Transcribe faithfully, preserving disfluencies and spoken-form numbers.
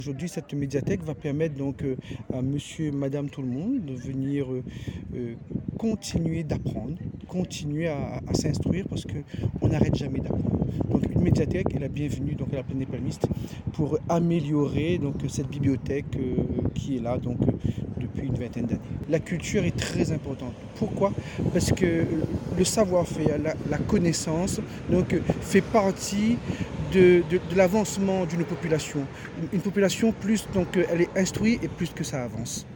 Aujourd'hui, cette médiathèque va permettre donc euh, à monsieur, madame, tout le monde de venir euh, euh, continuer d'apprendre, continuer à, à s'instruire parce qu'on n'arrête jamais d'apprendre. Donc une médiathèque est la bienvenue donc, à la Plaine des Palmistes pour améliorer donc, cette bibliothèque euh, qui est là donc, euh, depuis une vingtaine d'années. La culture est très importante. Pourquoi? Parce que le savoir-faire, la, la connaissance donc, fait partie de, de, de l'avancement d'une population. Une, une population, plus donc, elle est instruite et plus que ça avance.